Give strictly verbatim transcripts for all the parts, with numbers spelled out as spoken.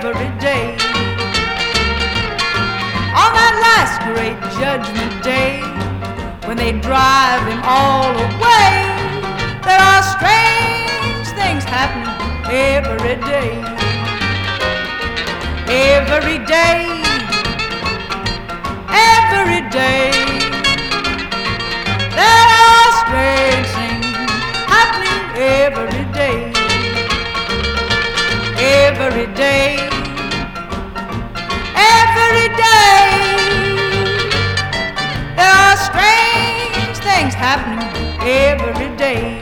every day. On that last great judgment day, when they drive him all away, there are strange things happening every day. Every day, every day, there are strange things happening every day. Every day, every day, there are strange things happening every day.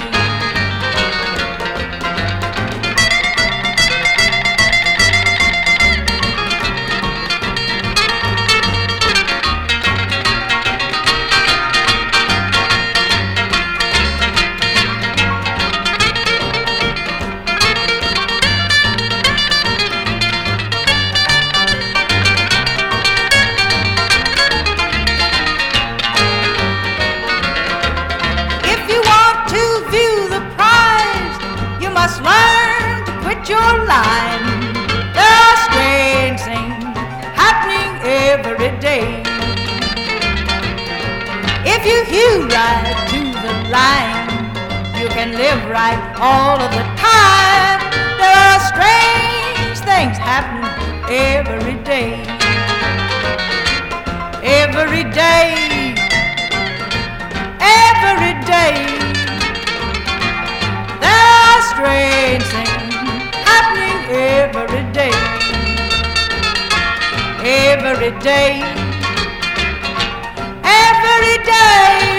Must learn to quit your line. There are strange things happening every day. If you hew right to the line, you can live right all of the time. There are strange things happening every day. Every day, every day, strange things happening every day. Every day, every day.